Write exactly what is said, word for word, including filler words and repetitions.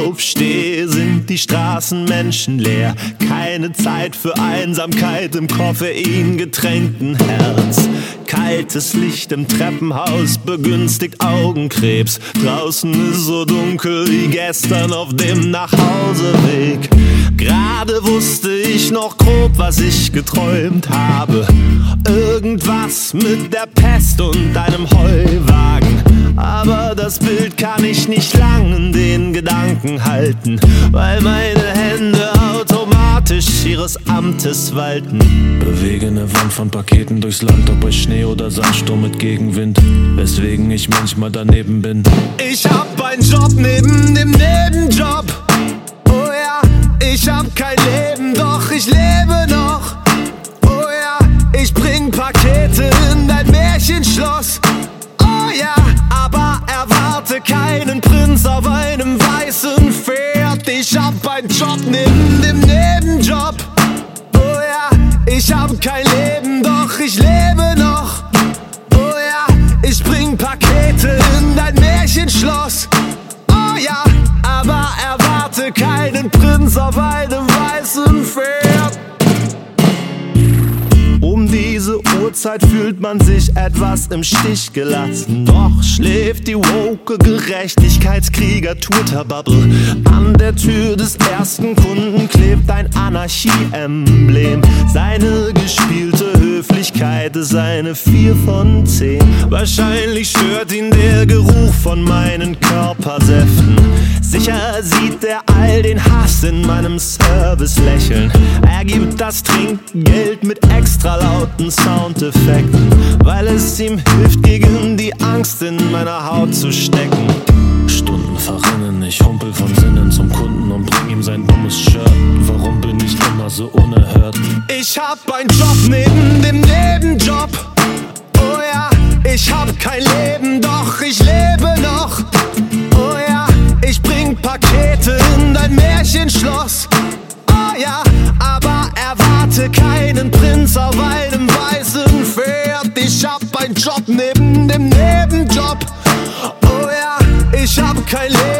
aufstehe, sind die Straßen menschenleer. Keine Zeit für Einsamkeit im koffeingetränkten Herz. Kaltes Licht im Treppenhaus begünstigt Augenkrebs. Draußen ist so dunkel wie gestern auf dem Nachhauseweg. Gerade wusste ich noch grob, was ich geträumt habe. Irgendwas mit der Pest und einem Heuwagen. Aber das Bild kann ich nicht lang in den Gedanken halten, weil meine Hände automatisch ihres Amtes walten. Bewege eine Wand von Paketen durchs Land, ob bei Schnee oder Sandsturm mit Gegenwind, weswegen ich manchmal daneben bin. Ich hab einen Job neben dem Nebenjob. Oh ja, ich hab kein Leben, doch ich lebe noch. Oh ja, ich bring Pakete in dein Märchenschloss. Oh ja, aber erwarte keinen Prinz auf einem weißen Pferd. Ich hab einen Job neben dem Nebenjob. Oh ja, ich hab kein Leben, doch ich lebe noch. Oh ja, ich bring Pakete in dein Märchenschloss. Oh ja, aber erwarte keinen Prinz auf einem weißen Pferd. Um diese Uhrzeit fühlt man sich etwas im Stich gelassen. Doch schläft die woke Gerechtigkeitskrieger-Turterbubble. An der Tür des ersten Kunden klebt ein Anarchie-Emblem. Seine gespielte Höflichkeit ist eine vier von zehn. Wahrscheinlich stört ihn der Geruch von meinen Körpersäften. Sicher sieht er all den Hass in meinem Service lächeln. Er gibt das Trinkgeld mit extra lauten Soundeffekten, weil es ihm hilft, gegen die Angst in meiner Haut zu stecken. Stunden verrinnen, ich humpel von Sinnen zum Kunden und bring ihm sein dummes Shirt. Warum bin ich immer so unerhört? Ich hab einen Job neben dem Nebenjob. Oh ja, ich hab kein Leben, doch ich lebe noch. Oh ja, ich bring Pakete in dein Märchenschloss. Oh ja, aber erwarte keinen Prinz auf einem weißen Pferd. Ich hab einen Job neben dem Nebenjob. Oh ja, ich hab kein Leben.